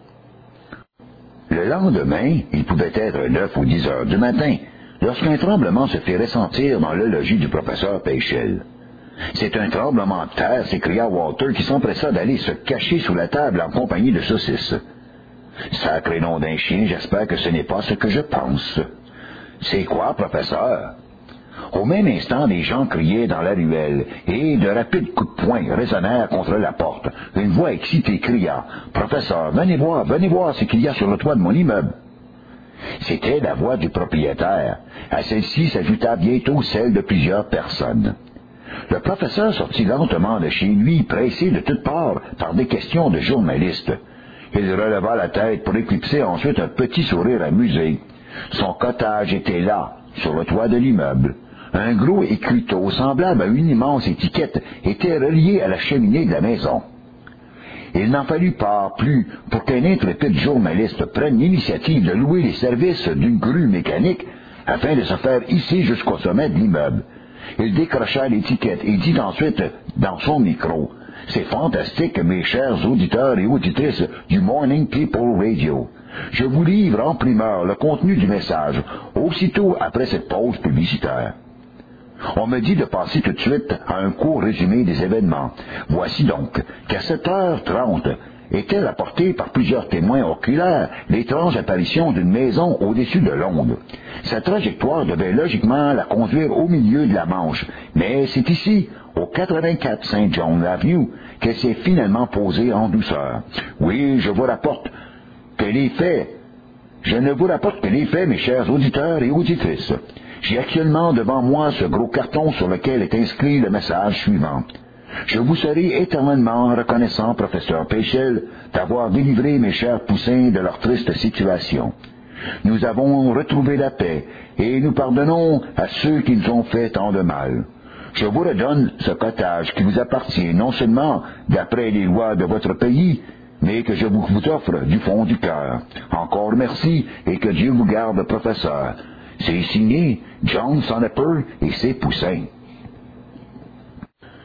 Le lendemain, il pouvait être neuf ou dix heures du matin, lorsqu'un tremblement se fit ressentir dans le logis du professeur Peichel. « C'est un tremblement de terre, s'écria Walter, qui s'empressa d'aller se cacher sous la table en compagnie de Saucisse. « Sacré nom d'un chien, j'espère que ce n'est pas ce que je pense. »« C'est quoi, professeur? » Au même instant, des gens criaient dans la ruelle, et de rapides coups de poing résonnèrent contre la porte. Une voix excitée cria, « Professeur, venez voir, venez voir ce qu'il y a sur le toit de mon immeuble. » C'était la voix du propriétaire. À celle-ci s'ajouta bientôt celle de plusieurs personnes. Le professeur sortit lentement de chez lui, pressé de toutes parts par des questions de journalistes. Il releva la tête pour éclipser ensuite un petit sourire amusé. Son cottage était là, sur le toit de l'immeuble. Un gros écriteau, semblable à une immense étiquette, était relié à la cheminée de la maison. Il n'en fallut pas plus pour qu'un intrépide journaliste prenne l'initiative de louer les services d'une grue mécanique afin de se faire hisser jusqu'au sommet de l'immeuble. Il décrocha l'étiquette et dit ensuite dans son micro, « C'est fantastique, mes chers auditeurs et auditrices du Morning People Radio. Je vous livre en primeur le contenu du message, aussitôt après cette pause publicitaire. On me dit de passer tout de suite à un court résumé des événements. Voici donc qu'à sept heures trente était rapportée par plusieurs témoins oculaires l'étrange apparition d'une maison au-dessus de Londres. Sa trajectoire devait logiquement la conduire au milieu de la Manche, mais c'est ici, au quatre-vingt-quatre Saint John Avenue, qu'elle s'est finalement posée en douceur. Oui, je vous rapporte que les faits, je ne vous rapporte que les faits, mes chers auditeurs et auditrices. J'ai actuellement devant moi ce gros carton sur lequel est inscrit le message suivant. Je vous serai éternellement reconnaissant, professeur Peichel, d'avoir délivré mes chers poussins de leur triste situation. Nous avons retrouvé la paix, et nous pardonnons à ceux qui nous ont fait tant de mal. Je vous redonne ce cottage qui vous appartient non seulement d'après les lois de votre pays, mais que je vous offre du fond du cœur. Encore merci, et que Dieu vous garde, professeur. C'est signé John Sonneper et ses poussins.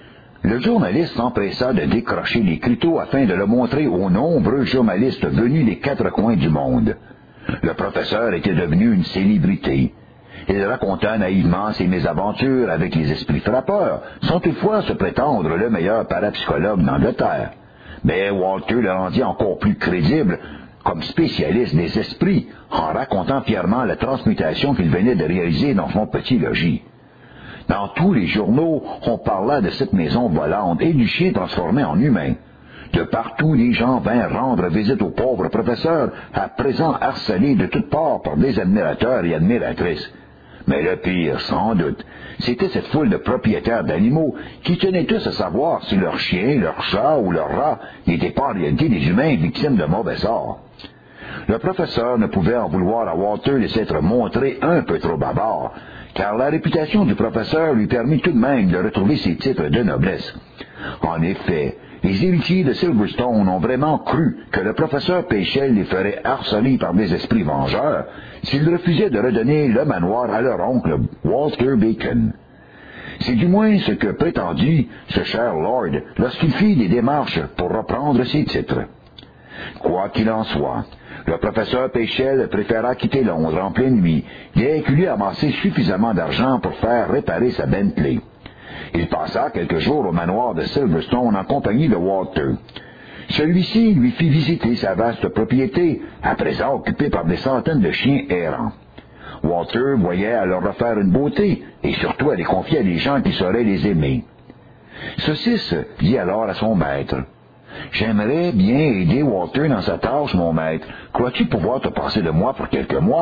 Le journaliste s'empressa de décrocher l'écriteau afin de le montrer aux nombreux journalistes venus des quatre coins du monde. Le professeur était devenu une célébrité. Il raconta naïvement ses mésaventures avec les esprits frappeurs, sans toutefois se prétendre le meilleur parapsychologue d'Angleterre. Mais Walter le rendit encore plus crédible comme spécialiste des esprits, en racontant fièrement la transmutation qu'il venait de réaliser dans son petit logis. Dans tous les journaux, on parla de cette maison volante et du chien transformé en humain. De partout, les gens vinrent rendre visite au pauvre professeur, à présent harcelé de toutes parts par des admirateurs et admiratrices. Mais le pire, sans doute, c'était cette foule de propriétaires d'animaux qui tenaient tous à savoir si leur chien, leur chat ou leur rat n'étaient pas en réalité des humains victimes de mauvais sorts. Le professeur ne pouvait en vouloir à Walter de s'être montré un peu trop bavard, car la réputation du professeur lui permit tout de même de retrouver ses titres de noblesse. En effet, les héritiers de Silverstone ont vraiment cru que le professeur Péchel les ferait harceler par des esprits vengeurs s'ils refusaient de redonner le manoir à leur oncle Walter Bacon. C'est du moins ce que prétendit ce cher Lord lorsqu'il fit des démarches pour reprendre ses titres. Quoi qu'il en soit, le professeur Péchel préféra quitter Londres en pleine nuit, dès qu'il eut amassé suffisamment d'argent pour faire réparer sa Bentley. Il passa quelques jours au manoir de Silverstone en compagnie de Walter. Celui-ci lui fit visiter sa vaste propriété, à présent occupée par des centaines de chiens errants. Walter voyait à leur refaire une beauté, et surtout à les confier à des gens qui sauraient les aimer. Saucisse dit alors à son maître, « J'aimerais bien aider Walter dans sa tâche, mon maître. Crois-tu pouvoir te passer de moi pour quelques mois? »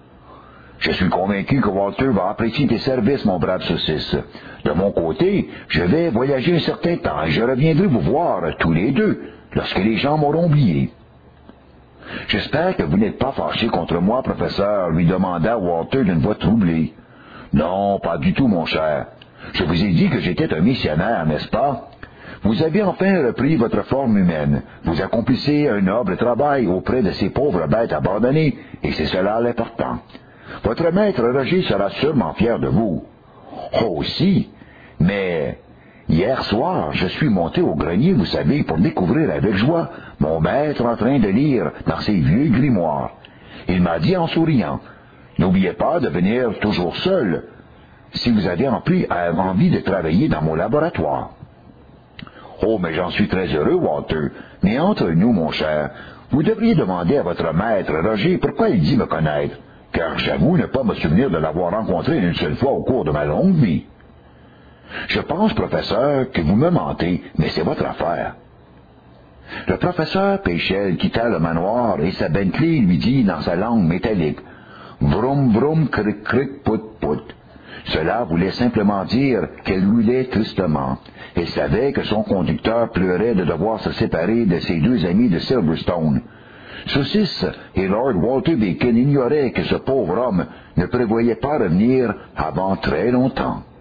« Je suis convaincu que Walter va apprécier tes services, mon brave Saucisse. De mon côté, je vais voyager un certain temps et je reviendrai vous voir tous les deux, lorsque les gens m'auront oublié. »« J'espère que vous n'êtes pas fâché contre moi, professeur, lui demanda Walter d'une voix troublée. »« Non, pas du tout, mon cher. Je vous ai dit que j'étais un missionnaire, n'est-ce pas? Vous avez enfin repris votre forme humaine. Vous accomplissez un noble travail auprès de ces pauvres bêtes abandonnées, et c'est cela l'important. Votre maître Roger sera sûrement fier de vous. »« Oh, si, mais hier soir, je suis monté au grenier, vous savez, pour découvrir avec joie mon maître en train de lire dans ses vieux grimoires. Il m'a dit en souriant, « N'oubliez pas de venir toujours seul, si vous avez envie, envie de travailler dans mon laboratoire. » Oh, mais j'en suis très heureux, Walter. Mais entre nous, mon cher, vous devriez demander à votre maître Roger pourquoi il dit me connaître, car j'avoue ne pas me souvenir de l'avoir rencontré une seule fois au cours de ma longue vie. Je pense, professeur, que vous me mentez, mais c'est votre affaire. Le professeur Péchel quitta le manoir et sa Bentley lui dit dans sa langue métallique « Vroom, vroom, cric, cric, pout, pout ». Cela voulait simplement dire qu'elle roulait tristement. Elle savait que son conducteur pleurait de devoir se séparer de ses deux amis de Silverstone. Saucisse et Lord Walter Bacon ignoraient que ce pauvre homme ne prévoyait pas revenir avant très longtemps.